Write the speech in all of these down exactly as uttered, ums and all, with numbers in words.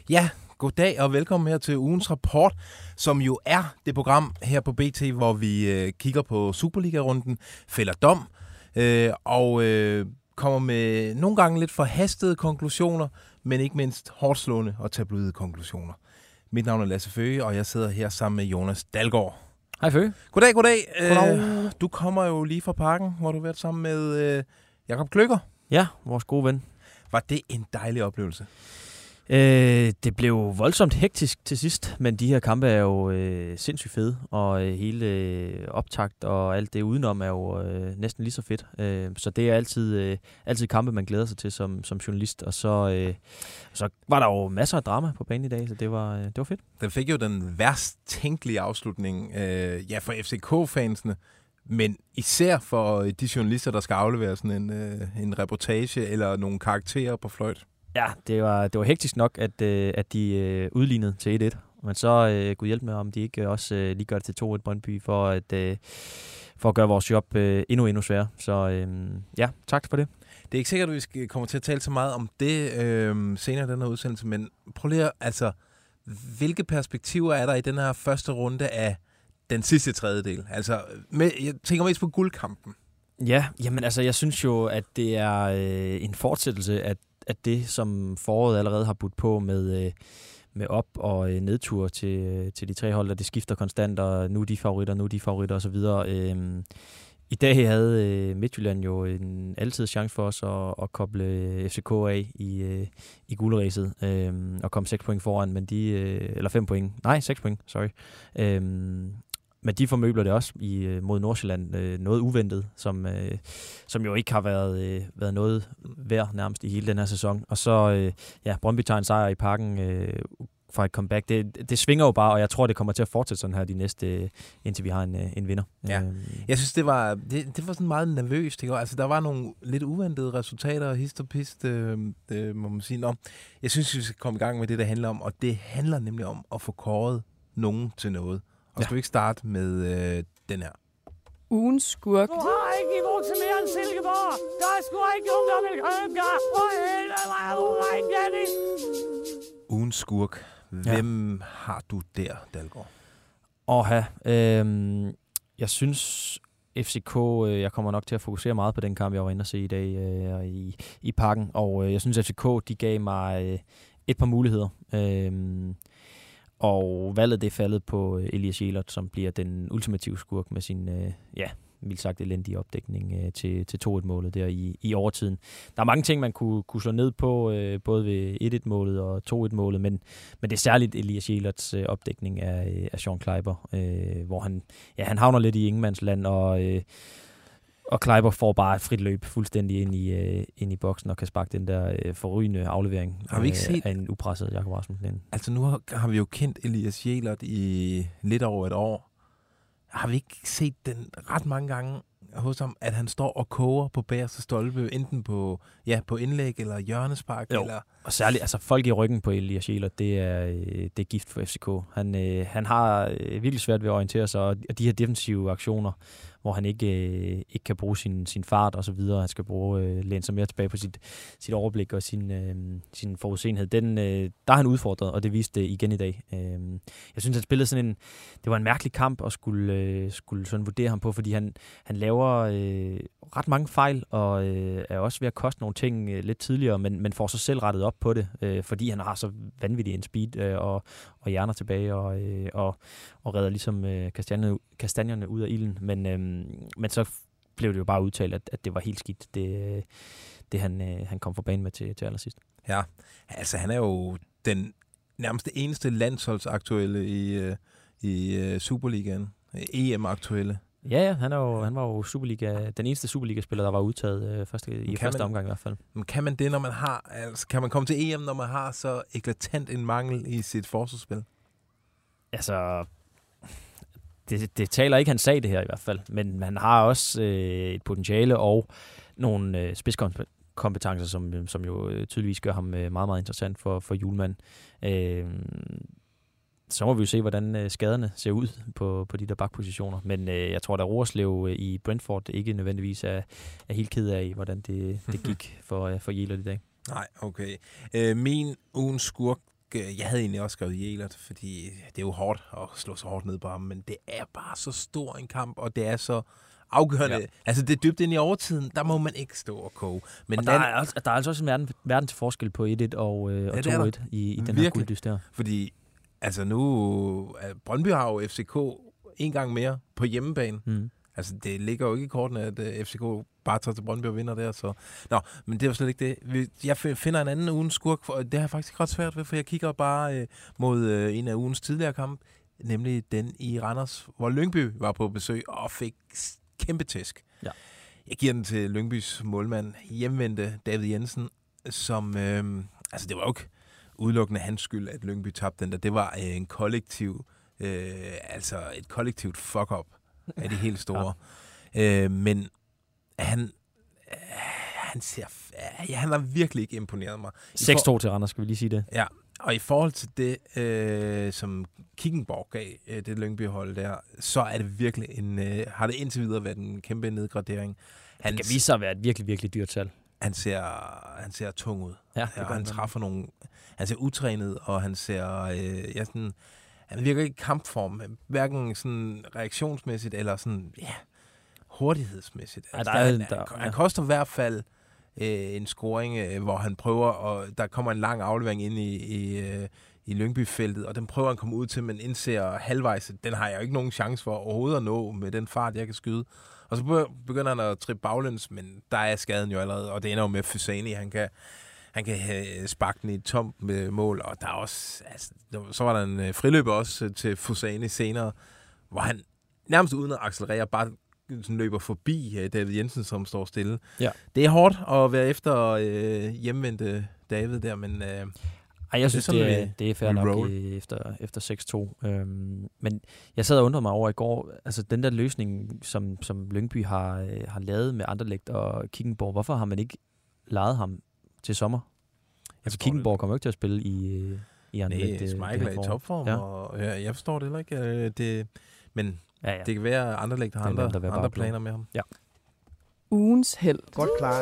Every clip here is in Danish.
Ja, goddag og velkommen her til ugens rapport, som jo er det program her på B T, hvor vi øh, kigger på Superliga-runden, fælder dom øh, og øh, kommer med nogle gange lidt forhastede konklusioner, men ikke mindst hårdslående og tabloide konklusioner. Mit navn er Lasse Føge, og jeg sidder her sammen med Jonas Dalgaard. Hej Føge. Goddag, goddag. Goddag. Øh, du kommer jo lige fra Parken, hvor du har været sammen med øh, Jakob Kløkker. Ja, vores gode ven. Var det en dejlig oplevelse? Øh, det blev voldsomt hektisk til sidst, men de her kampe er jo øh, sindssygt fede, og øh, hele øh, optakt og alt det udenom er jo øh, næsten lige så fedt. Øh, så det er altid, øh, altid kampe, man glæder sig til som, som journalist, og så, øh, så var der jo masser af drama på banen i dag, så det var, øh, det var fedt. Den fik jo den værst tænkelige afslutning øh, ja, for F C K-fansene, men især for de journalister, der skal aflevere sådan en, øh, en reportage eller nogle karakterer på fløjt. Ja, det var, det var hektisk nok, at, øh, at de øh, udlignede til et et. Men så øh, kunne hjælpe med, om de ikke også øh, lige gør det til to et Brøndby, for at, øh, for at gøre vores job øh, endnu, endnu sværere. Så øh, ja, tak for det. Det er ikke sikkert, at vi skal komme til at tale så meget om det øh, senere i den her udsendelse, men prøv lige at, altså, hvilke perspektiver er der i den her første runde af den sidste tredjedel? Altså, med, jeg tænker mest på guldkampen. Ja, jamen altså, jeg synes jo, at det er øh, en fortsættelse af at det, som foråret allerede har budt på med, med op- og nedtur til, til de tre hold, og det skifter konstant, og nu er de favoritter, nu er de favoritter osv. Øhm, I dag havde Midtjylland jo en altid chance for os at, at koble F C K af i, i guldræset, øhm, og komme seks point foran, men de, eller fem point, nej, seks point, sorry. Øhm, Men de formøbler det også i, mod Nordsjælland, øh, noget uventet, som, øh, som jo ikke har været, øh, været noget værd nærmest i hele den her sæson. Og så, øh, ja, Brøndby tager en sejr i Parken øh, fra et comeback. Det, det svinger jo bare, og jeg tror, det kommer til at fortsætte sådan her de næste, øh, indtil vi har en, øh, en vinder. Ja. Jeg synes, det var, det, det var sådan meget nervøst. Ikke? Altså, der var nogle lidt uventede resultater, hist og pist, øh, øh, må man sige. Nå, jeg synes, vi skal komme i gang med det, der handler om, og det handler nemlig om at få kåret nogen til noget. Og skal vi ikke starte med øh, den her? Ugens skurk. Du har ikke niveau til mere end Silkeborg. Der er sgu ikke nogen, der vil købe dig. Hvor helvede var du ren, Janni? Ugens skurk. Hvem ja. har du der, Dalgaard? Åha, øh, jeg synes F C K, øh, jeg kommer nok til at fokusere meget på den kamp, jeg var inde og se i dag øh, i, i Parken. Og øh, jeg synes F C K, de gav mig øh, et par muligheder. Øh, Og valget det er faldet på Elias Jelert, som bliver den ultimative skurk med sin, øh, ja, mildt sagt elendige opdækning øh, til, til to et-målet der i, i overtiden. Der er mange ting, man kunne, kunne slå ned på, øh, både ved et et-målet og to et-målet, men, men det er særligt Elias Jelerts øh, opdækning af, af Sean Kleiber, øh, hvor han, ja, han havner lidt i ingenmandsland, og... Øh, Og Kleiber får bare et frit løb fuldstændig ind i, øh, ind i boksen og kan sparke den der øh, forrygende aflevering har vi ikke set? af en upresset Jakob Rasmussen. Altså nu har, har vi jo kendt Elias Jelert i lidt over et år. Har vi ikke set den ret mange gange hos ham, at han står og koger på bagerste stolpe, enten på, ja, på indlæg eller hjørnespark? Jo. Eller... Og særligt, altså folk i ryggen på Elias Jelert, det er, det er gift for F C K. Han, øh, han har virkelig svært ved at orientere sig, og de her defensive aktioner, hvor han ikke, øh, ikke kan bruge sin, sin fart og så videre. Han skal bruge øh, læne sig mere tilbage på sit, sit overblik og sin, øh, sin forudsenhed. Den, øh, der er han udfordret, og det viste det igen i dag. Øh, jeg synes, han spillede sådan en... Det var en mærkelig kamp at skulle, øh, skulle sådan vurdere ham på, fordi han, han laver øh, ret mange fejl, og øh, er også ved at koste nogle ting øh, lidt tidligere, men, men får sig selv rettet op på det, øh, fordi han har så vanvittig en speed øh, og, og hjerner tilbage, og, øh, og, og redder ligesom øh, kastanjerne, kastanjerne ud af ilden. Men øh, Men så blev det jo bare udtalt, at, at det var helt skidt, det, det han, han kom fra banen med til, til allersidst. Ja, altså han er jo den nærmest eneste landsholdsaktuelle i, i Superligaen. E M-aktuelle. Ja, ja, han, er jo, han var jo Superliga, den eneste Superliga-spiller, der var udtaget øh, første, i første man, omgang i hvert fald. Men kan man det, når man har, altså kan man komme til E M, når man har så eklatant en mangel i sit forsvarsspil? Altså... Det, det taler ikke hans sag, det her i hvert fald, men han har også øh, et potentiale og nogle øh, spidskompetencer, som, som jo øh, tydeligvis gør ham øh, meget, meget interessant for, for Hjulmand. Øh, så må vi jo se, hvordan øh, skaderne ser ud på, på de der bakpositioner, men øh, jeg tror, at Roerslev øh, i Brentford ikke nødvendigvis er, er helt ked af, hvordan det, det gik for, øh, for Jelert i dag. Nej, okay. Øh, min ugens skurk, jeg havde egentlig også skrevet Jelert, fordi det er jo hårdt at slå så hårdt ned på ham, men det er bare så stor en kamp, og det er så afgørende. Ja. Altså, det er dybt ind i overtiden, der må man ikke stå og koge. Men og der, er, altså, der er altså også en verden, verden til forskel på et et og, øh, og to et i, i den Virkelig. her gulddyst der. Fordi, altså nu, Brøndby har jo F C K en gang mere på hjemmebane. Mm. Altså, det ligger jo ikke i kortene, at uh, F C K bare tager til Brøndby og vinder der, så... Nå, men det er jo slet ikke det. Jeg finder en anden ugens skurk, og det har jeg faktisk ret svært ved, for jeg kigger bare uh, mod uh, en af ugens tidligere kamp, nemlig den i Randers, hvor Lyngby var på besøg og fik kæmpe tæsk. Ja. Jeg giver den til Lyngbys målmand, hjemvendte David Jensen, som... Øh, altså, det var jo ikke udelukkende hans skyld, at Lyngby tabte den der. Det var øh, en kollektiv... Øh, altså, et kollektivt fuck-up af det helt store. Ja. Øh, men han... Øh, han ser... Øh, han har virkelig ikke imponeret mig. seks to for... til Randers, skal vi lige sige det. Ja, og i forhold til det, øh, som Kickenborg gav øh, det Lyngby-hold der, så er det virkelig en... Øh, har det indtil videre været en kæmpe nedgradering. Han det kan vise sig at være et virkelig, virkelig dyrt tal. Han ser, han ser tung ud. Ja, ja, og han træffer nogle... Han ser utrænet, og han ser... Øh, ja, sådan, han virker ikke i kampform, hverken sådan reaktionsmæssigt eller sådan... Ja, hurtighedsmæssigt. Ja, der er, han, der, han, han koster i hvert fald... en scoring, hvor han prøver, og der kommer en lang aflevering ind i, i, i Lyngby-feltet, og den prøver han at komme ud til, men indser halvvejs, den har jeg jo ikke nogen chance for overhovedet at nå med den fart, jeg kan skyde. Og så begynder han at trippe baglæns, men der er skaden jo allerede, og det ender jo med Fusani, han kan, han kan sparke den i et tomt mål, og der er også, altså, så var der en friløber også til Fusani senere, hvor han nærmest uden at accelerere, bare sådan løber forbi David Jensen, som står stille. Ja. Det er hårdt at være efter øh, hjemvendte David der, men... Øh, Ej, jeg synes, det er, det er, det er fair nok efter, efter seks to. Øhm, men jeg sad og undrede mig over i går, altså den der løsning, som, som Lyngby har, øh, har lavet med Anderlecht og Kickenborg, hvorfor har man ikke lejet ham til sommer? Altså Kickenborg kommer jo ikke til at spille i, i Anderlecht. Nej, Schmeichel er i topform, ja. Og ja, jeg forstår det heller ikke. Øh, det, men... Ja, ja. Det kan være, at Anderlecht har andre, andre, andre planer med ham. Ja. Ugens held. Godt klaret.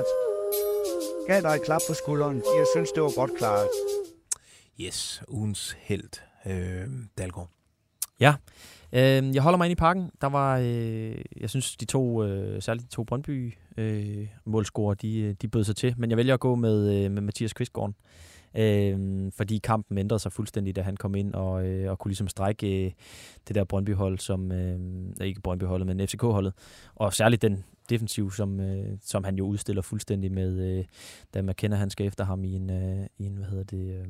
Gav dig et klap på skulderen. Jeg synes, det var godt klaret. Yes, ugens held. Øh, Dalgaard. Ja, øh, jeg holder mig ind i parken. Der var, øh, jeg synes, de to, øh, særligt de to Brøndby øh, målscorer, de, de bød sig til. Men jeg vælger at gå med, øh, med Mathias Kvistgaard. Øh, fordi kampen ændrede sig fuldstændig, da han kom ind og, øh, og kunne ligesom strække øh, det der Brøndby-hold, som, øh, ikke Brøndby-holdet, men F C K-holdet. Og særligt den defensiv, som, øh, som han jo udstiller fuldstændig med, øh, da McKenna, han skal efter ham i en, øh, i en hvad hedder det, øh,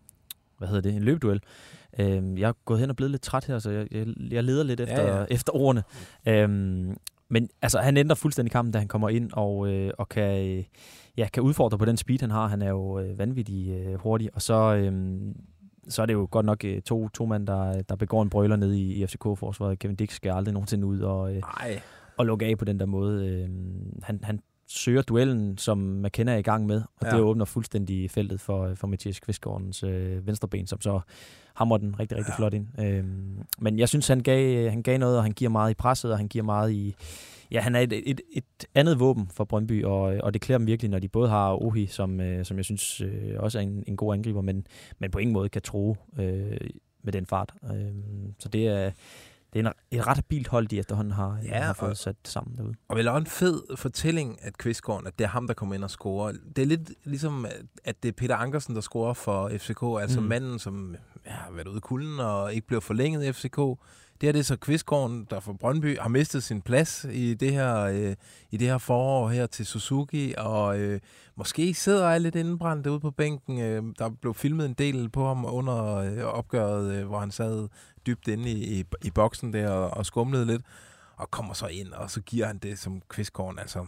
hvad hedder det, en løbeduel. Øh, jeg er gået hen og blevet lidt træt her, så jeg, jeg, jeg leder lidt efter, ja, ja. efter ordene. Øh, men altså, han ændrer fuldstændig kampen, da han kommer ind og, øh, og kan... Øh, Ja, kan udfordre på den speed, han har. Han er jo øh, vanvittig øh, hurtig. Og så, øh, så er det jo godt nok øh, to, to mand, der, der begår en brøler nede i, i F C K-forsvaret. Kevin Dix skal aldrig nogensinde ud og, øh, og lukke af på den der måde. Øh, han, han søger duellen, som McKenna er i gang med, og ja. Det åbner fuldstændig feltet for, for Mathias Kvistgaardens øh, venstreben, som så hamrer den rigtig, rigtig ja. flot ind. Øh, men jeg synes, han gav, han gav noget, og han giver meget i presset, og han giver meget i... Ja, han er et, et, et andet våben for Brøndby, og, og det klæder dem virkelig, når de både har Ohi, som, øh, som jeg synes øh, også er en, en god angriber, men, men på ingen måde kan true øh, med den fart. Øh, så det er, det er en, et ret habilt hold, de efterhånden har, ja, har fået og, sat sammen derude. Og vel også en fed fortælling, at Kvistgaard, at det er ham, der kommer ind og scorer. Det er lidt ligesom, at det er Peter Ankersen, der scorer for F C K, altså mm. manden, som ja, har været ude i kulden og ikke blev forlænget i F C K. Det er det så Kvistgaard, der for Brøndby har mistet sin plads i det her øh, i det her forår her til Suzuki, og øh, måske sidder jeg lidt indebrændt ude på bænken. Øh, der blev filmet en del på ham under øh, opgøret, øh, hvor han sad dybt inde i, i, i boksen der og, og skumlede lidt, og kommer så ind, og så giver han det som Kvistgaard, altså...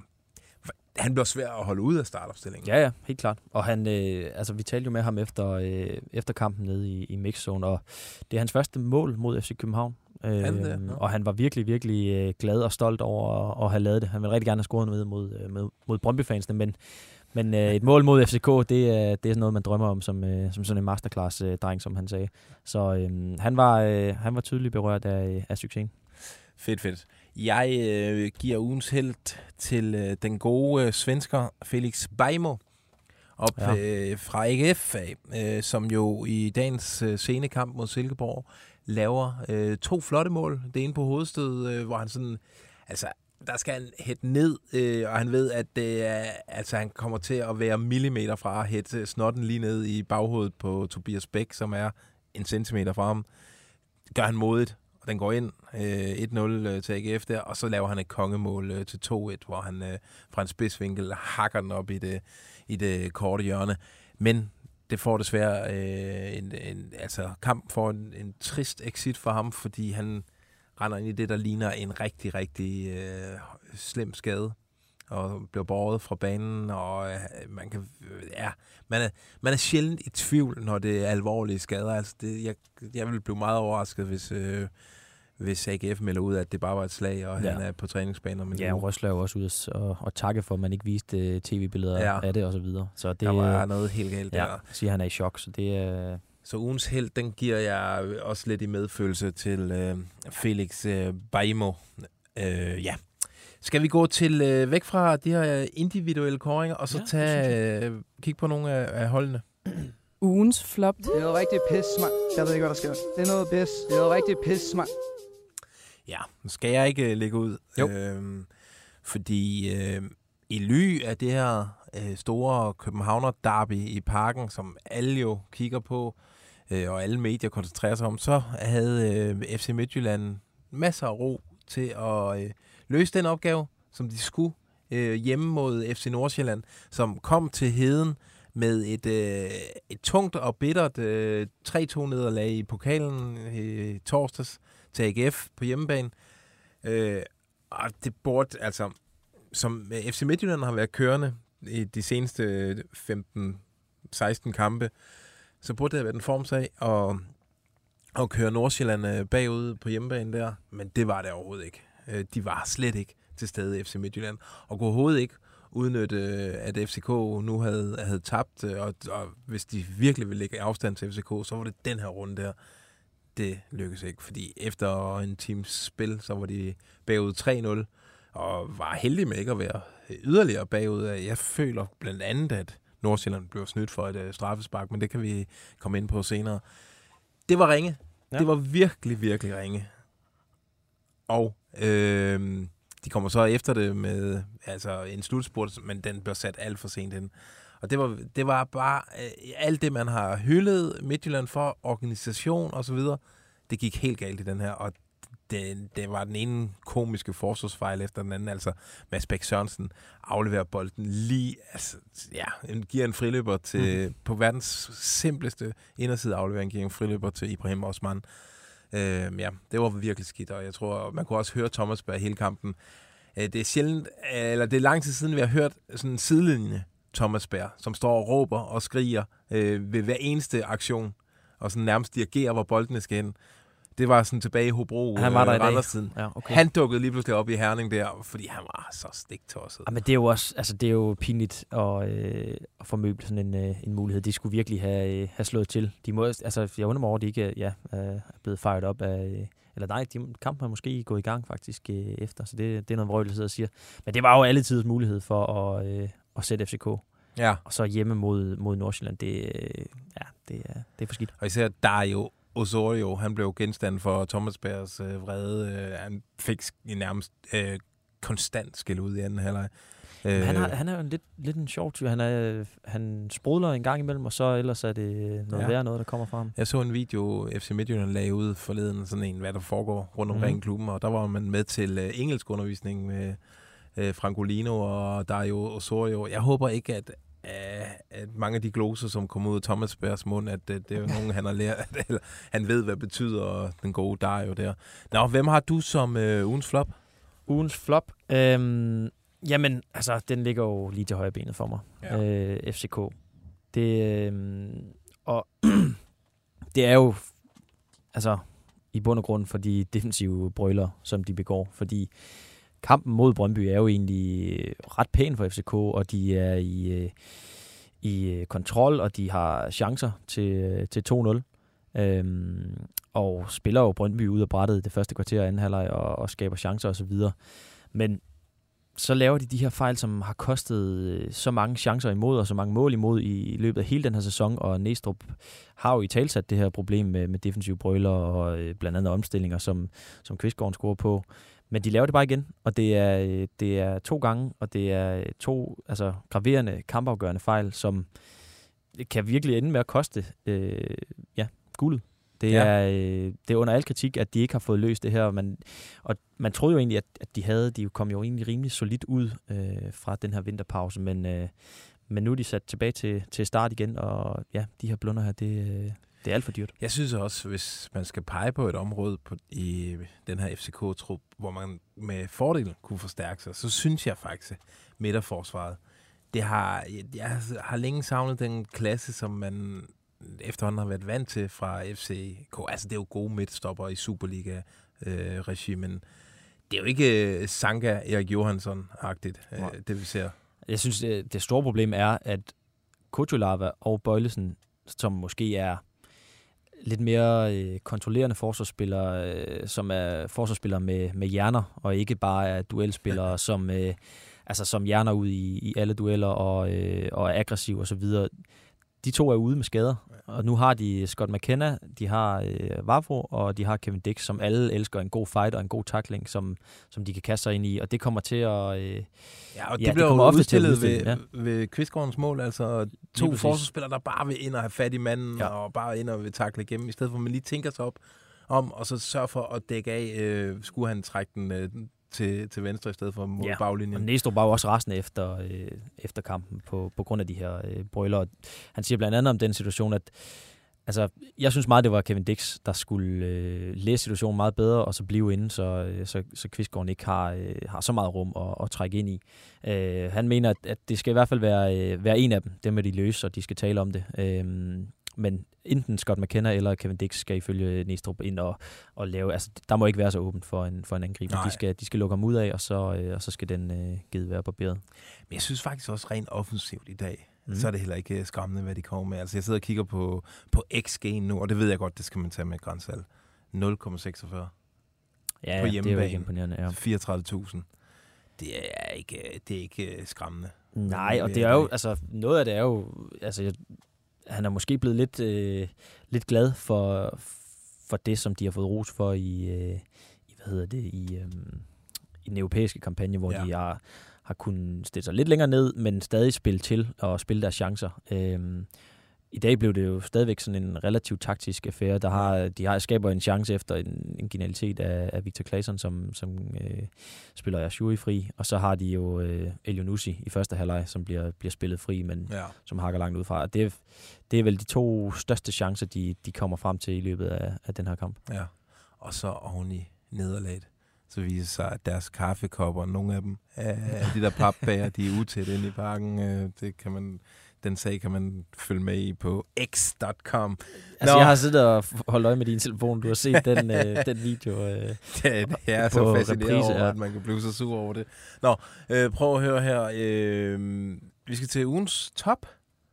Han bliver svær at holde ud af startopstillingen. Ja, ja, helt klart. Og han, øh, altså, vi talte jo med ham efter, øh, efter kampen nede i, i mixzone, og det er hans første mål mod F C København. Øh, det, ja. Og han var virkelig, virkelig øh, glad og stolt over at, at have lavet det. Han ville rigtig gerne have scoret noget mod, mod, mod Brøndby-fansene, men, men øh, et mål mod F C K, det er, det er sådan noget, man drømmer om som, øh, som sådan en masterclass-dreng, øh, som han sagde. Så øh, han, var, øh, han var tydeligt berørt af, af succesen. Fedt, fedt. Jeg øh, giver ugens held til øh, den gode øh, svensker Felix Beijmo. op Ja. øh, fra A G F, øh, som jo i dagens øh, scenekamp mod Silkeborg laver øh, to flotte mål. Det ene på hovedstød, øh, hvor han sådan... Altså, der skal han hætte ned, øh, og han ved, at det er, altså, han kommer til at være millimeter fra at hætte snotten lige ned i baghovedet på Tobias Bæk, som er en centimeter fra ham. Det gør han modigt, og den går ind øh, et nul øh, til A G F der, og så laver han et kongemål øh, til to et, hvor han øh, fra en spidsvinkel hakker den op i det, i det korte hjørne. Men det får desværre øh, en, en altså, kamp for en, en trist exit for ham, fordi han render ind i det, der ligner en rigtig, rigtig øh, slem skade, og bliver båret fra banen, og øh, man kan, øh, ja, man er, man er sjældent i tvivl, når det er alvorlige skader. Altså det, jeg, jeg vil blive meget overrasket, hvis, øh, hvis A G F melder ud, at det bare var et slag, og ja. han er på træningsbaner. Men ja, og Røsler er jo også ude og, og takke for, at man ikke viste uh, tv-billeder ja. af det, og så videre. Så det der var noget helt galt ja, der. siger han er i chok, så det er... Så ugens held, den giver jeg også lidt i medfølelse til øh, Felix øh, Baimo. Øh, ja. Skal vi gå til øh, væk fra de her individuelle kåringer, og så ja, tage øh, kigge på nogle af, af holdene? Ugens flop. Det er noget rigtig pis, mand. Jeg ved ikke, hvad der sker. Det er noget pis. Det er noget rigtig pis, mand. Ja, nu skal jeg ikke øh, lægge ud. Jo. Øh, fordi øh, i ly af det her øh, store Københavner derby i Parken, som alle jo kigger på, øh, og alle medier koncentrerer sig om, så havde øh, F C Midtjylland masser af ro til at øh, løse den opgave, som de skulle øh, hjemme mod F C Nordsjælland, som kom til Heden med et, øh, et tungt og bittert øh, tre to nederlag i pokalen øh, torsdags til A G F på hjemmebane. Øh, og det burde, altså, som F C Midtjylland har været kørende i de seneste femten seksten kampe, så burde det have været en formsag at, at køre Nordsjælland bagud på hjemmebane der, men det var det overhovedet ikke. De var slet ikke til stede i F C Midtjylland, og kunne overhovedet ikke udnytte, at F C K nu havde, havde tabt, og, og hvis de virkelig ville lægge afstand til F C K, så var det den her runde der. Det lykkedes ikke, fordi efter en times spil, så var de bagud tre nul, og var heldige med ikke at være yderligere bagud. Jeg føler blandt andet, at Nordsjælland blev snydt for et straffespark, men det kan vi komme ind på senere. Det var ringe. Ja. Det var virkelig, virkelig ringe. Og øh, de kommer så efter det med altså en slutspurt, men den blev sat alt for sent ind. Og det var, det var bare øh, alt det, man har hyldet Midtjylland for, organisation og så videre, det gik helt galt i den her, og det, det var den ene komiske forsvarsfejl efter den anden. Altså Mads Bæk Sørensen afleverer bolden lige, altså ja, giver en friløber til, mm. på verdens simpleste inderside aflevering, giver en friløber til Ibrahim Osman. Øh, ja, det var virkelig skidt, og jeg tror, man kunne også høre Thomas Berg hele kampen. Øh, det er sjældent, eller det er lang tid siden, vi har hørt sådan en sidelinje Thomas Berg, som står og råber og skriger øh, ved hver eneste aktion, og sådan nærmest dirigerer, hvor boldene skal hen. Det var sådan tilbage i Hobro. Han var der øh, i dag. Ja, okay. Han dukkede lige pludselig op i Herning der, fordi han var så stiktosset. Ja, men det er jo også, altså det er jo pinligt at, øh, at formøble sådan en, øh, en mulighed. De skulle virkelig have, øh, have slået til. De må, altså jeg undrer mig over, at de ikke ja, er blevet fejret op af, øh, eller nej, de, kampen har måske gået i gang faktisk øh, efter, så det, det er noget vrøvl, der sidder og siger. Men det var jo alle tiders mulighed for at, øh, at sætte F C K. Ja. Og så hjemme mod, mod Nordsjælland, det, øh, ja, det, er, det er for skidt. Og især der er jo Osorio, han blev genstand for Thomas Bergs øh, vrede. Øh, han fik nærmest øh, konstant skæld ud i anden halvleg. Øh, han, har, han er jo en lidt, lidt en sjov tyr. Han, er, han sprudler en gang imellem, og så ellers er det noget ja. værre noget, der kommer fra ham. Jeg så en video, F C Midtjylland lagde ud forleden, sådan en, hvad der foregår rundt omkring mm. klubben, og der var man med til øh, engelskundervisning med øh, Francolino og Dario Osorio. Jeg håber ikke, at at mange af de gloser, som kom ud af Thomas Bergs mund, at det, det er jo nogen, han har lært, eller han ved, hvad betyder den gode Dario der. Nå, hvem har du som øh, ugens flop? Ugens flop? Øhm, jamen, altså, den ligger jo lige til højre benet for mig. Ja. Øh, F C K. Det, øh, og det er jo, altså, i bund og grund for de defensive brøler, som de begår, fordi kampen mod Brøndby er jo egentlig ret pæn for F C K, og de er i, i kontrol, og de har chancer til, til to nul. Øhm, og spiller jo Brøndby ud af brættet det første kvarter af anden halvleg, og, og skaber chancer osv. Men så laver de de her fejl, som har kostet så mange chancer imod, og så mange mål imod i løbet af hele den her sæson, og Næstrup har jo i talsat det her problem med, med defensive brøler, og øh, blandt andet omstillinger, som, som Kvistgaard scorer på. Men de laver det bare igen, og det er, det er to gange, og det er to altså, graverende, kampafgørende fejl, som kan virkelig ende med at koste øh, ja, guldet. Det er, ja. øh, det er under al kritik, at de ikke har fået løst det her. Man, og man troede jo egentlig, at, at de havde, de kom jo egentlig rimelig solidt ud øh, fra den her vinterpause, men, øh, men nu er de sat tilbage til, til start igen, og ja, de her blunder her, det, øh, det er alt for dyrt. Jeg synes også, hvis man skal pege på et område på, i den her F C K-trup, hvor man med fordel kunne forstærke sig, så synes jeg faktisk, midterforsvaret, det har, jeg har længe savnet den klasse, som man efterhånden har været vant til fra F C K. Altså, det er jo gode midtstopper i Superliga-regi, øh, men det er jo ikke uh, Sanka Erik Johansson-agtigt, uh, det vi ser. Jeg synes, det, det store problem er, at Kutulava og Bøjlesen, som måske er lidt mere øh, kontrollerende forsvarsspillere, øh, som er forsvarsspillere med, med hjerner, og ikke bare er duelspillere, som, øh, altså, som hjerner ud i, i alle dueller og, øh, og er aggressiv og så videre. De to er ude med skader, og nu har de Scott McKenna, de har øh, Vavro, og de har Kevin Dix, som alle elsker en god fight og en god tackling, som, som de kan kaste sig ind i, og det kommer til at... Øh, ja, og det ja, bliver det jo ofte udstillet til at ved, ja. ved Kvistgaardens mål, altså to forsvarsspillere, der bare vil ind og have fat i manden, ja. og bare ind og vil tackle igennem, i stedet for at man lige tænker sig op om, og så sørge for at dække af, øh, skulle han trække den... Øh, Til, til venstre i stedet for mod ja, baglinjen. Og Næstrup var jo også rasende efter, øh, efter kampen på, på grund af de her øh, brøler. Han siger blandt andet om den situation, at altså, jeg synes meget, det var Kevin Dix, der skulle øh, læse situationen meget bedre, og så blive inde, så, øh, så, så Kvistgaard ikke har, øh, har så meget rum at, at trække ind i. Øh, han mener, at, at det skal i hvert fald være, øh, være en af dem, dem er de løse, og de skal tale om det. Øh, Men enten Scott McKenna eller Kevin Dix skal ifølge Næstrup ind og, og lave... Altså, der må ikke være så åbent for en, for en angriber. De skal, de skal lukke ham ud af, og så, øh, og så skal den øh, givet være barberet. Men jeg synes faktisk også rent offensivt i dag, mm. så er det heller ikke skræmmende, hvad de kommer med. Altså, jeg sidder og kigger på, på X G'en nu, og det ved jeg godt, det skal man tage med grænsal. nul komma seksogfyrre Ja, på hjemmebane. Det er jo ikke imponerende, ja. fireogtredive tusind. Det er ikke, det er ikke skræmmende. Nej, og det er jo... Altså, noget af det er jo... Altså, jeg, han er måske blevet lidt, øh, lidt glad for, for det, som de har fået ros for i, øh, i hvad hedder det, i, øh, i den europæiske kampagne, hvor ja. de har, har kunnet stille sig lidt længere ned, men stadig spille til og spille deres chancer. Øh, I dag blev det jo stadigvæk sådan en relativt taktisk affære. Der har, de har skaber en chance efter en, en genialitet af, af Victor Claesson, som, som øh, spiller Ashuri fri. Og så har de jo øh, Elionussi i første halvleg, som bliver, bliver spillet fri, men ja. som hakker langt ud fra. Det, det er vel de to største chancer, de, de kommer frem til i løbet af, af den her kamp. Ja, og så oven i nederlaget, så viser sig, at deres kaffekopper, nogle af dem, af de der papbager, de er utæt inde i parken. Det kan man... Den sag kan man følge med i på x punktum com. Altså, Nå. jeg har siddet og holdt øje med din telefon. Du har set den, øh, den video. Øh, det, det er så fascinerende over, ja. at man kan blive så sur over det. Nå, øh, prøv at høre her. Øh, vi skal til ugens top.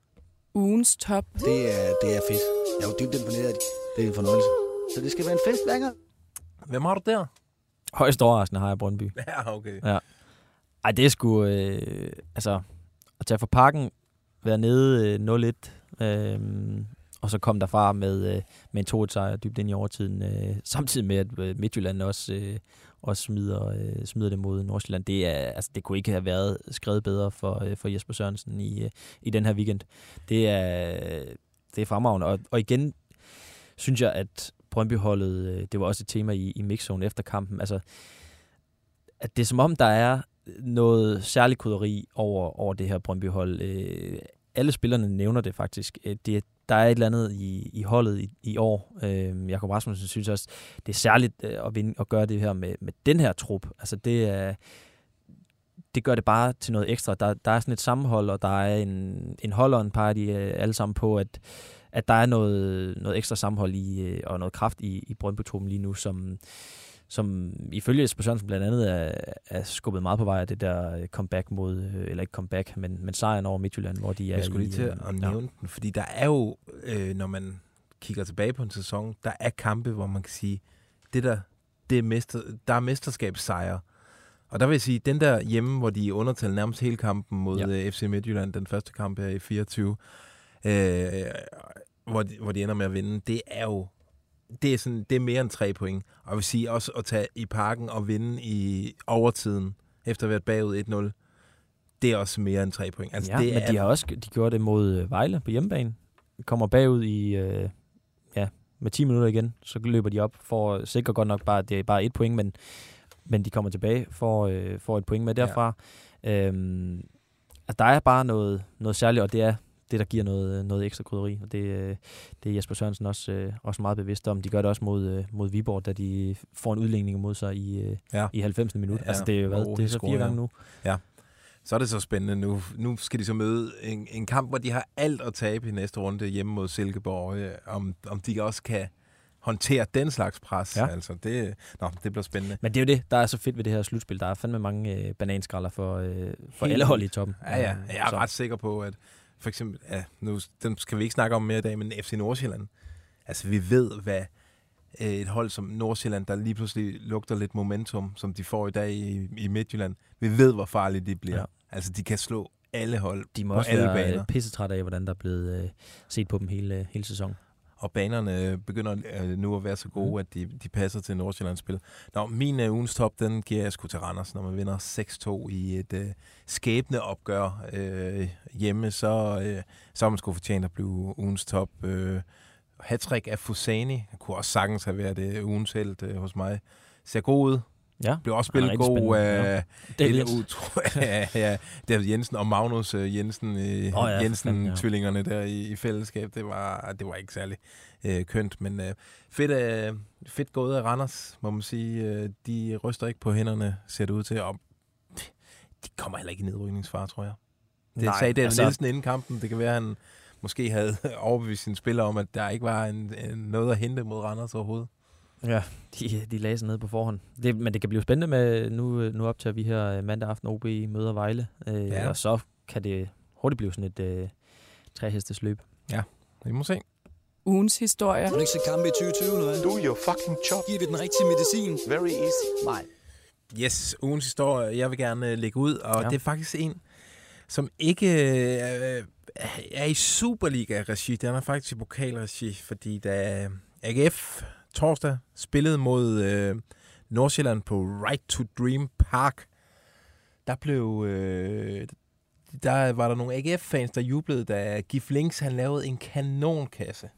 Ugens top. Det er, det er fedt. Jeg er jo dybt imponeret. Det er en fornøjelse. Så det skal være en fest, længere. Hvem har du der? Højst overraskende har jeg Brøndby. Ja, okay. Ja. Ej, det er sgu... Øh, altså, at tage for Parken, være nede øh, nul et, øh, og så kom derfra med, øh, med en to et sejr dybt ind i overtiden, øh, samtidig med, at øh, Midtjylland også, øh, også smider, øh, smider det mod Nordsjælland. Det, er, altså, det kunne ikke have været skrevet bedre for, øh, for Jesper Sørensen i, øh, i den her weekend. Det er, det er fremragende, og, og igen synes jeg, at Brøndby-holdet, øh, det var også et tema i, i mixzone efter kampen, altså, at det er som om, der er noget særligt krydderi over, over det her Brøndby-hold. Øh, alle spillerne nævner det faktisk. Det, der er et eller andet i, i holdet i, i år. Øh, Jakob Rasmussen synes også, det er særligt at, vinde, at gøre det her med, med den her trup. Altså det, er, det gør det bare til noget ekstra. Der, der er sådan et sammenhold, og der er en, en hold og en party alle sammen på, at, at der er noget, noget ekstra sammenhold i, og noget kraft i, i Brøndby-truppen lige nu, som som ifølge Jesper Sørensen blandt andet er, er skubbet meget på vej af det der comeback mod, eller ikke comeback, men, men sejren over Midtjylland, hvor de er. Jeg skulle lige til at nævne ja. den, fordi der er jo, øh, når man kigger tilbage på en sæson, der er kampe, hvor man kan sige, det der, det er mester, der er mesterskabssejre, Og der vil jeg sige, den der hjemme, hvor de undertaler nærmest hele kampen mod ja. F C Midtjylland, den første kamp her i fireogtyve, øh, hvor, de, hvor de ender med at vinde, det er jo det er, sådan, det er mere end tre point. Og jeg vil sige også at tage i Parken og vinde i overtiden, efter at have været bagud et nul, det er også mere end tre point. Altså, ja, det men er, de har også de gjorde det mod Vejle på hjemmebane. Kommer bagud i øh, ja, med ti minutter igen, så løber de op for sikkert godt nok bare, det er bare et point, men, men de kommer tilbage for, øh, for et point med derfra. Ja. Øhm, at der er bare noget, noget særligt, og det er det, der giver noget, noget ekstra krydderi. Og det, det er Jesper Sørensen også, øh, også meget bevidst om. De gør det også mod, øh, mod Viborg, da de får en udligning mod sig i, øh, ja. i halvfemsende minut. Ja. Altså det er, hvad, det er så fire gange nu. Ja. Så er det så spændende. Nu, nu skal de så møde en, en kamp, hvor de har alt at tabe i næste runde hjemme mod Silkeborg. Øh, om, om de også kan håndtere den slags pres. Ja. Altså, det, nå, det bliver spændende. Men det er jo det, der er så fedt ved det her slutspil. Der er fandme mange øh, bananskralder for, øh, for alle hold i toppen. Ja, ja. Jeg er så. ret sikker på, at for eksempel, ja, nu den skal vi ikke snakke om mere i dag, men F C Nordsjælland. Altså, vi ved, hvad øh, et hold som Nordsjælland, der lige pludselig lugter lidt momentum, som de får i dag i, i Midtjylland. Vi ved, hvor farligt de bliver. Ja. Altså, de kan slå alle hold de må på også alle være baner. Pissetræt af, hvordan der er blevet øh, set på dem hele, hele sæsonen. Og banerne begynder øh, nu at være så gode, mm. at de, de passer til Nordsjællands spil. Nå, min øh, ugens top, den giver jeg sgu til Randers, når man vinder seks to i et øh, skæbneopgør øh, hjemme, så, øh, så har man sgu fortjent at blive ugens top. Øh, Hattrick af Fusani, kunne også sagtens have været det øh, ugens held øh, hos mig. Ser god ud. Ja, blev også spillet god af ja. David ja, ja, David Jensen og Magnus uh, Jensen, uh, oh, ja, Jensen-tvillingerne ja. der i, i fællesskab. Det var, det var ikke særlig uh, kønt, men uh, fedt, uh, fedt gået af Randers, må man sige. Uh, de ryster ikke på hænderne, ser det ud til, og de kommer heller ikke i nedrykningsfare, tror jeg. Det Nej, sagde David altså... Nielsen inden kampen. Det kan være, at han måske havde overbevist sine spillere om, at der ikke var en, en, noget at hente mod Randers overhovedet. Ja, de, de lagde sig ned på forhånd. Det, men det kan blive spændende med, nu, nu optager vi her mandag aften, O B møder Vejle, øh, ja. og så kan det hurtigt blive sådan et øh, trehestes løb. Ja, vi må se. Ugens historie. Har du ikke set kampe i tyve tyve noget? Do your fucking job. Giver vi den rigtige medicin? Very easy. Nej. Yes, ugens historie, jeg vil gerne uh, lægge ud, og ja. det er faktisk en, som ikke uh, er i Superliga-regi, den er faktisk i pokalregi, fordi da A G F torsdag spillede mod øh, Nordsjælland på Right to Dream Park, der blev øh, der var der nogle A G F-fans, der jublede, da Gif Links han lavede en kanonkasse.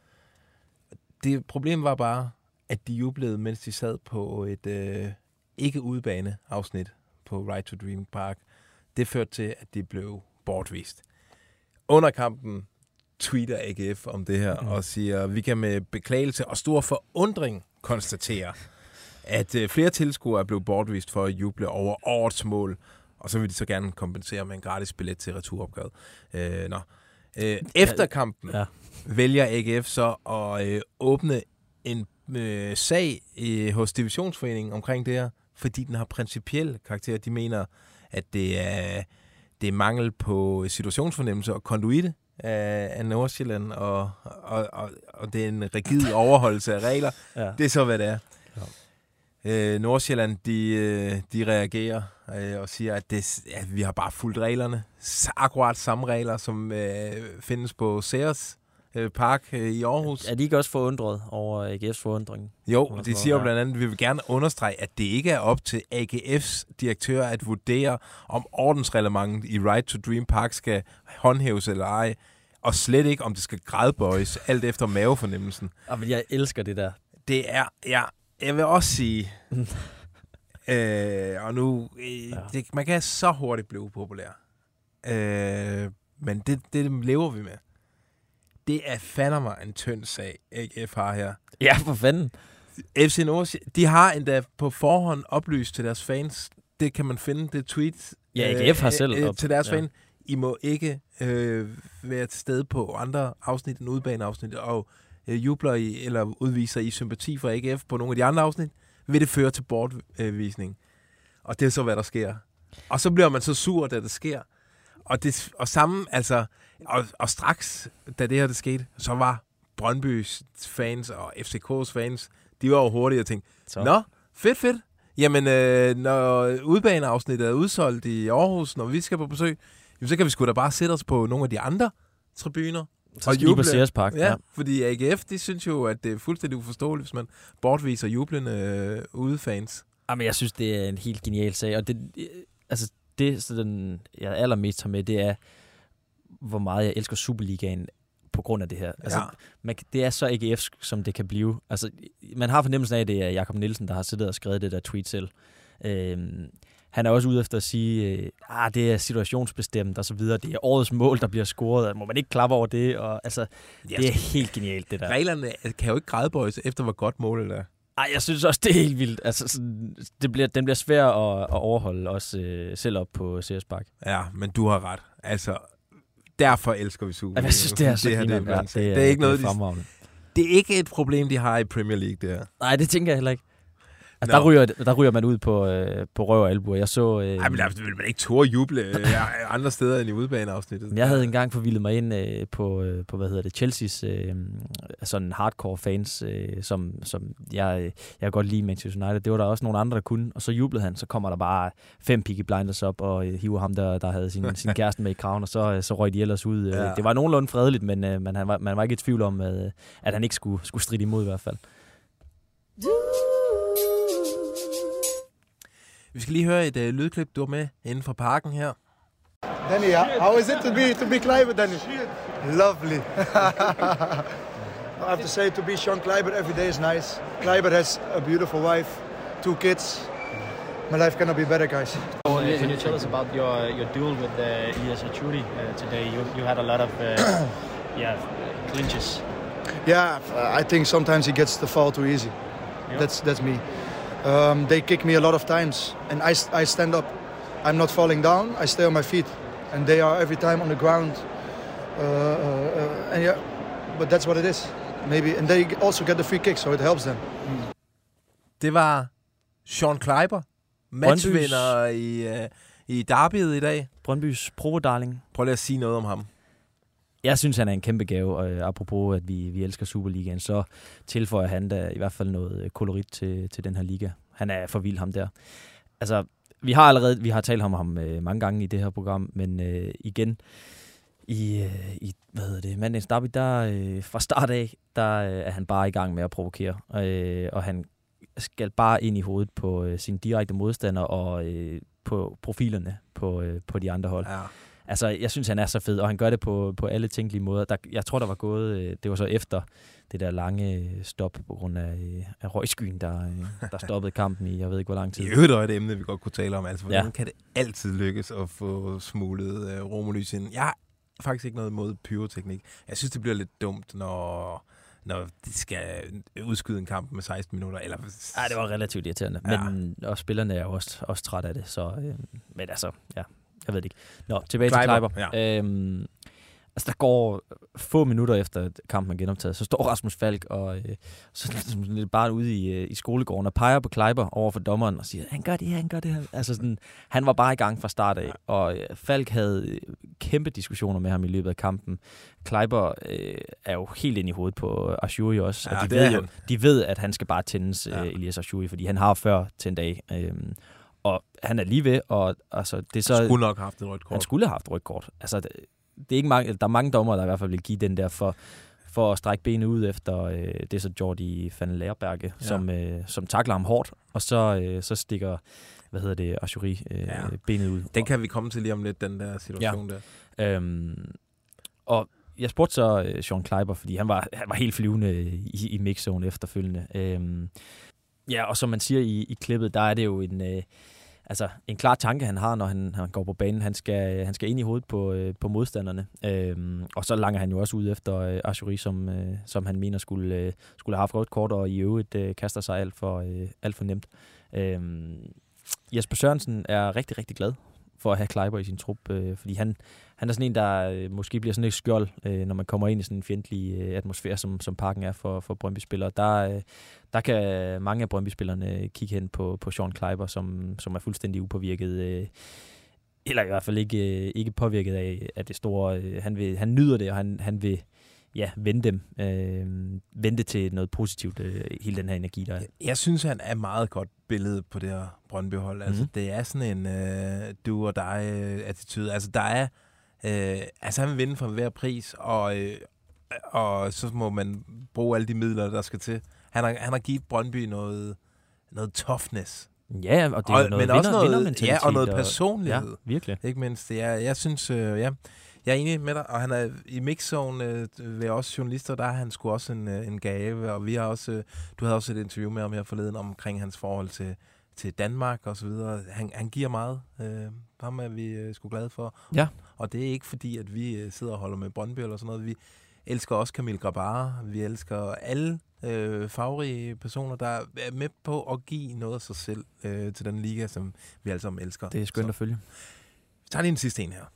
Det problem var bare, at de jublede, mens de sad på et øh, ikke-udbane-afsnit på Right to Dream Park. Det førte til, at de blev bortvist. Under kampen tweeter A G F om det her, mm. og siger, vi kan med beklagelse og stor forundring konstatere, at øh, flere tilskuere er blevet bortvist for at juble over årets mål, og så vil de så gerne kompensere med en gratis billet til returopgøret. Øh, nå. øh, efter kampen ja. vælger A G F så at øh, åbne en øh, sag øh, hos Divisionsforeningen omkring det her, fordi den har principiel karakter. De mener, at det er, det er mangel på situationsfornemmelse og konduite af Nordsjælland, og, og, og, og det er en rigid overholdelse af regler. Ja. Det er så, hvad det er. Ja. Øh, Nordsjælland, de, de reagerer øh, og siger, at, det, at vi har bare fulgt reglerne. Akkurat samme regler, som øh, findes på Sears øh, Park øh, i Aarhus. Er de ikke også forundret over A G F's forundring? Jo, de siger jo blandt andet, at vi vil gerne understrege, at det ikke er op til A G F's direktør at vurdere, om ordensreglementet i Right to Dream Park skal håndhæves eller ej, og slet ikke, om det skal gradbøjes, alt efter mavefornemmelsen. Og jeg elsker det der. Det er, ja, jeg vil også sige, øh, og nu, øh, ja. det, man kan så hurtigt blive populær, øh, men det, det lever vi med. Det er fandme en tynd sag, A G F har her. Ja, for fanden. F C Nordsjælland, de har endda på forhånd oplyst til deres fans, det kan man finde, det tweet. Ja, A G F har selv øh, op. til deres ja. fans. I må ikke øh, være til stede på andre afsnit end udbaneafsnit, og øh, jubler I, eller udviser I sympati for A G F på nogle af de andre afsnit, vil det føre til bortvisning. Øh, og det er så, hvad der sker. Og så bliver man så sur, da det sker. Og, det, og sammen, altså, og, og straks, da det her det skete, så var Brøndbys fans og F C K's fans, de var jo hurtige og tænkte, så. Nå, fedt, fedt. Jamen, øh, når udbaneafsnittet er udsolgt i Aarhus, når vi skal på besøg, jamen, så kan vi sgu da bare sætte os på nogle af de andre tribuner. Så skal vi på Sears Park. Ja, ja, fordi A G F, de synes jo, at det er fuldstændig uforståeligt, hvis man bortviser jublende øh, udefans. Jamen, jeg synes, det er en helt genial sag, og det, altså, det, sådan, jeg allermest tager med, det er, hvor meget jeg elsker Superligaen på grund af det her. Altså, Ja. man, det er så A G F, som det kan blive. Altså, man har fornemmelsen af, at det er Jakob Nielsen, der har siddet og skrevet det der tweet selv. Øhm, han er også ude efter at sige, øh, ah, det er situationsbestemt og så videre. Det er årets mål, der bliver scoret. Må man ikke klappe over det? Og, altså, Ja, det er helt genialt, det der. Reglerne kan jo ikke gradbøjes efter, hvor godt målet er. Ej, jeg synes også, det er helt vildt. Altså, sådan, det bliver, den bliver svær at, at overholde, også øh, selv op på Sears Park. Ja, men du har ret. Altså, derfor elsker vi Superligaen. Jeg synes, det er så det, her, det, er, ja, det, er, det er ikke noget, det er, de, det er ikke et problem, de har i Premier League, det her. Nej, det tænker jeg heller ikke. Altså, der, ryger, der ryger man ud på, øh, på røv og albuer. Jeg så... Øh, Ej, men der vil man ikke turde juble øh, andre steder end i udebaneafsnittet. Jeg havde engang forvildet mig ind øh, på, øh, på, hvad hedder det, Chelsea's øh, sådan hardcore fans, øh, som, som jeg, jeg kan godt lide Manchester United. Det var der også nogle andre, der kunne. Og så jublede han, så kommer der bare fem Peaky Blinders op og øh, hiver ham, der, der havde sin, sin kæreste med i kraven, og så, så røg de ellers ud. Ja. Det var nogenlunde fredeligt, men øh, man, han var, man var ikke i tvivl om, at, at han ikke skulle, skulle stride imod i hvert fald. Vi skal lige høre et uh, lydklip, du var med inden for parken her. Danny, how is it to be to be Kleiber, Danny? Lovely. I have to say, to be Sean Kleiber every day is nice. Kleiber has a beautiful wife, two kids. My life cannot be better, guys. So, uh, can you tell us about your your duel with uh, Elias Achuri uh, today? You you had a lot of uh, yeah clinches. Yeah, I think sometimes he gets the fall too easy. Yeah. That's that's me. Um, they kick me a lot of times, and I, I stand up. I'm not falling down. I stay on my feet, and they are every time on the ground. Uh, uh, uh, and yeah, but that's what it is. Maybe, and they also get the free kick, so it helps them. Mm. Det var Sean Kleiber, matchvinder i, uh, i derbyet i dag. Brøndbys provodarling. Prøv lige at sige noget om ham. Jeg synes, han er en kæmpe gave, og øh, apropos, at vi, vi elsker Superligaen, så tilføjer han da i hvert fald noget kolorit til, til den her liga. Han er for vild, ham der. Altså, vi har allerede vi har talt om ham øh, mange gange i det her program, men øh, igen, i, øh, i hvad hedder det, mandagens derby, der øh, fra start af, der øh, er han bare i gang med at provokere, øh, og han skal bare ind i hovedet på øh, sine direkte modstandere og øh, på profilerne på, øh, på de andre hold. Ja. Altså, jeg synes, han er så fed, og han gør det på, på alle tænkelige måder. Der, jeg tror, der var gået, det var så efter det der lange stop på grund af, af røgskyen, der, der stoppede kampen i, jeg ved ikke, hvor lang tid. I øvrigt er et emne, vi godt kunne tale om. Altså, hvordan Ja. kan det altid lykkes at få smuglet uh, romerlys ind? Jeg har faktisk ikke noget imod pyroteknik. Jeg synes, det bliver lidt dumt, når, når de skal udskyde en kamp med seksten minutter. Eller... Ej, det var relativt irriterende, Ja. men og spillerne er jo også, også træt af det, så, øh, men altså, ja. Jeg ved det ikke. Nå, tilbage Kleiber, til Kleiber. Ja. Øhm, altså, der går få minutter efter kampen er genoptaget, så står Rasmus Falk og øh, så sådan lidt bare ude i, øh, i skolegården og peger på Kleiber over for dommeren og siger, han gør det her, han gør det her. Altså, sådan, han var bare i gang fra start af, og øh, Falk havde kæmpe diskussioner med ham i løbet af kampen. Kleiber øh, er jo helt ind i hovedet på Achuri også, Ja, og de det er ved, jo, han. de ved, at han skal bare tændes, Ja. øh, Elias Achuri, fordi han har før tændt af. Øh, Og han er lige ved, og altså, det er så... Han skulle nok have haft et rødt kort. Han skulle have haft et rødt kort. Altså, det, det er ikke mange, der er mange dommere, der i hvert fald vil give den der for, for at strække benet ud efter, øh, det er så Jordi van Lerberge, ja. som, øh, som takler ham hårdt, og så, øh, så stikker, hvad hedder det, Achuri øh, ja. benet ud. Den kan vi komme til lige om lidt, den der situation ja. der. Øhm, og jeg spurgte så øh, Sean Kleiber, fordi han var, han var helt flyvende i, i mixzone efterfølgende. Øhm, ja, og som man siger i, i klippet, der er det jo en... Øh, Altså, en klar tanke, han har, når han, han går på banen. Han skal, han skal ind i hovedet på, øh, på modstanderne. Øhm, og så langer han jo også ud efter øh, Achuri, som, øh, som han mener skulle, øh, skulle have haft rødt kort, og i øvrigt øh, kaster sig alt for, øh, alt for nemt. Øhm, Jesper Sørensen er rigtig, rigtig glad for at have Kleiber i sin trup, øh, fordi han, han er sådan en, der øh, måske bliver sådan et skjold, øh, når man kommer ind i sådan en fjendtlig øh, atmosfære, som, som Parken er for, for Brøndby-spillere. Der, øh, der kan mange af Brøndby-spillerne kigge hen på, på Sean Kleiber, som, som er fuldstændig upåvirket, øh, eller i hvert fald ikke, øh, ikke påvirket af, af det store. Øh, han, vil, han nyder det, og han, han vil ja, vende dem. Øh, vende det til noget positivt, øh, hele den her energi, der er. Jeg, jeg synes, han er meget godt billede på det her Brøndby-hold. Altså, Mhm. det er sådan en øh, du og dig-attitude. Altså, der er... Øh, altså, han vil vinde for hver pris, og, øh, og så må man bruge alle de midler, der skal til. Han har, han har givet Brøndby noget, noget toughness. Ja, og det er Og- jo noget, men også vinder, noget- vindermentalitet. ja, og noget personlighed. Ja, virkelig. Ikke mindst. Jeg, jeg synes, øh, ja, jeg er enig med dig, og han er i mixzone øh, ved os journalister, der er han sgu også en, øh, en gave, og vi har også, øh, du havde også et interview med ham her forleden omkring hans forhold til, til Danmark og så videre. Han, han giver meget. Øh, ham er vi øh, sgu glade for. Ja. Og det er ikke fordi, at vi øh, sidder og holder med Brøndby eller sådan noget. Vi elsker også Camille Grabara. Vi elsker alle øh, farverige personer, der er med på at give noget af sig selv øh, til den liga, som vi alle sammen elsker. Det er skønt Så at følge. vi tager lige en sidste en her.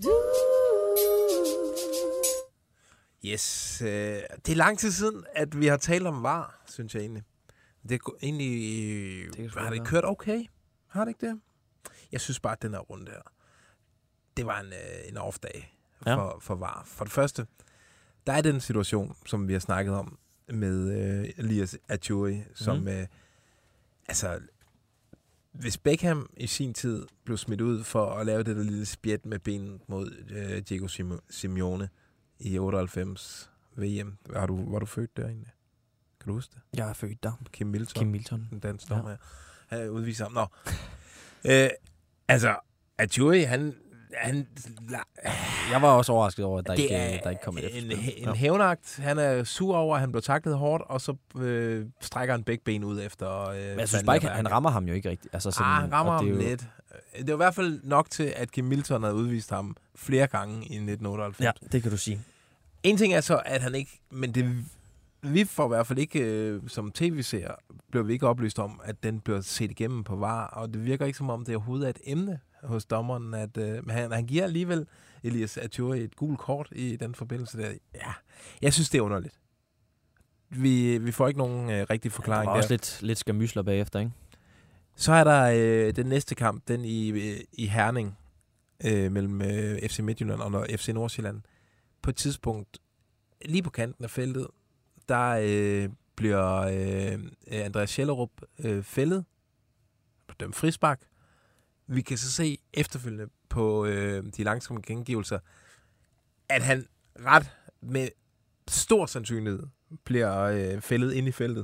Yes. Øh, det er lang tid siden, at vi har talt om V A R, synes jeg egentlig. Det er go- egentlig... Det kan sgu har det være. kørt okay? Har det ikke det? Jeg synes bare, at den her runde her, det var en, øh, en off-dag Ja. for, for V A R. For det første, der er den situation, som vi har snakket om, med øh, Elias Achouri, som... Mhm. Øh, altså... Hvis Beckham i sin tid blev smidt ud for at lave det der lille spjæt med benet mod øh, Diego Sim- Simeone i otteoghalvfems V M. Har du, var du født der egentlig? Kan du huske det? Jeg er født der. Kim Milton, Kim Milton. den dansk Ja. dommer. Han er udvist ham. Nå. øh, altså, Achouri, han... han Jeg var også overrasket over, at der, det ikke, er der ikke kom et en, efterspil. en hævnagt. Han er sur over, at han blev taklet hårdt, og så øh, strækker han begge ben ud efter... Øh, Men jeg synes bare ikke, han, han rammer ham jo ikke rigtigt. Altså sådan, Ah, han rammer og ham det er jo- lidt. Det var i hvert fald nok til, at Kim Milton havde udvist ham flere gange i nitten otteoghalvfems. Ja, det kan du sige. En ting er så, at han ikke... Men det, vi får i hvert fald ikke, øh, som tv-seer, bliver vi ikke oplyst om, at den bliver set igennem på V A R. Og det virker ikke som om, det overhovedet er et emne hos dommeren. At, øh, men han, han giver alligevel Elias Achouri et gult kort i den forbindelse der. Ja, jeg synes, det er underligt. Vi, vi får ikke nogen øh, rigtig Der forklaring var der. også lidt, lidt skamysler bagefter, ikke? Så er der øh, den næste kamp, den i, øh, i Herning, øh, mellem øh, F C Midtjylland og F C Nordsjælland. På et tidspunkt, lige på kanten af feltet, der øh, bliver øh, Andreas Schellerup øh, fældet på dem frispark. Vi kan så se efterfølgende på øh, de langsomme gengivelser, at han ret med stor sandsynlighed bliver øh, fældet ind i feltet.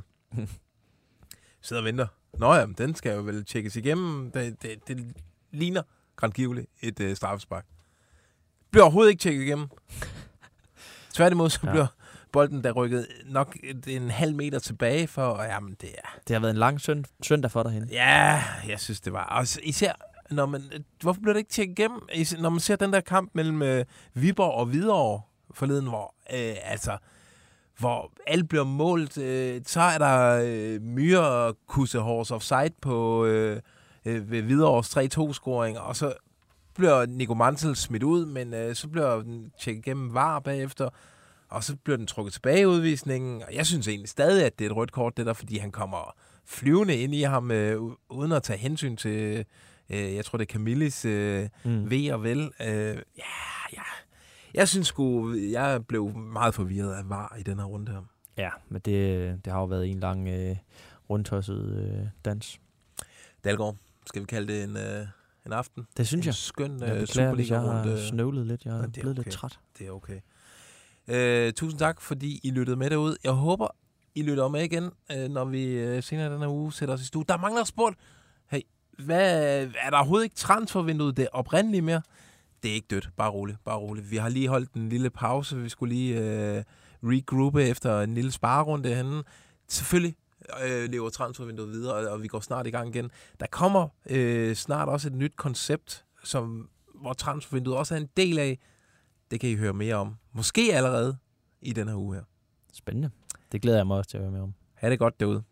Sidder og venter. Nå ja, men den skal jo vel tjekkes igennem. Det, det, det ligner grandgiveligt et øh, straffespark. Bliver overhovedet ikke tjekket igennem. Tværtimod så Ja. ja. bliver bolden der rykket nok et, en halv meter tilbage for, og jamen det er... Det har været en lang søn, søndag for dig henne. Ja, jeg synes det var. Og især, når man... Hvorfor bliver det ikke tjekket igennem? Især, når man ser den der kamp mellem øh, Viborg og Hvidovre forleden, hvor øh, altså... hvor alt bliver målt, øh, så er der øh, myre kussehårs offside på øh, øh, ved Hvidovres tre to-scoring, og så bliver Nico Mansell smidt ud, men øh, så bliver den tjekket igennem V A R bagefter, og så bliver den trukket tilbage i udvisningen, og jeg synes egentlig stadig, at det er et rødt kort, det der, fordi han kommer flyvende ind i ham, øh, uden at tage hensyn til, øh, jeg tror det er Camillis øh, Mm. ved og vel. Øh, ja, ja. Jeg synes sgu, jeg blev meget forvirret af V A R i den her runde her. Ja, men det, det har jo været en lang øh, rundtosset øh, dans. Dalgaard, skal vi kalde det en, øh, en aften? Det synes en jeg. skøn Jeg øh, beklager, hvis jeg har Superliga-runde. snøvlet lidt. Jeg er, Nå, det er blevet okay. lidt træt. Det er okay. Øh, tusind tak, fordi I lyttede med derude. Jeg håber, I lytter med igen, øh, når vi øh, senere den her uge sætter os i stue. Der er mange, der har spurgt, hey, hvad, er der overhovedet ikke transfervinduet det oprindelige mere? Det er ikke dødt. Bare roligt, bare roligt. Vi har lige holdt en lille pause. Vi skulle lige øh, regroupe efter en lille sparerunde henne. Selvfølgelig øh, lever transfervinduet videre, og, og vi går snart i gang igen. Der kommer øh, snart også et nyt koncept, som, hvor transfervinduet også er en del af. Det kan I høre mere om. Måske allerede i den her uge her. Spændende. Det glæder jeg mig også til at høre mere om. Ha' det godt derude.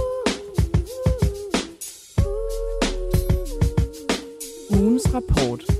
Ugens rapport.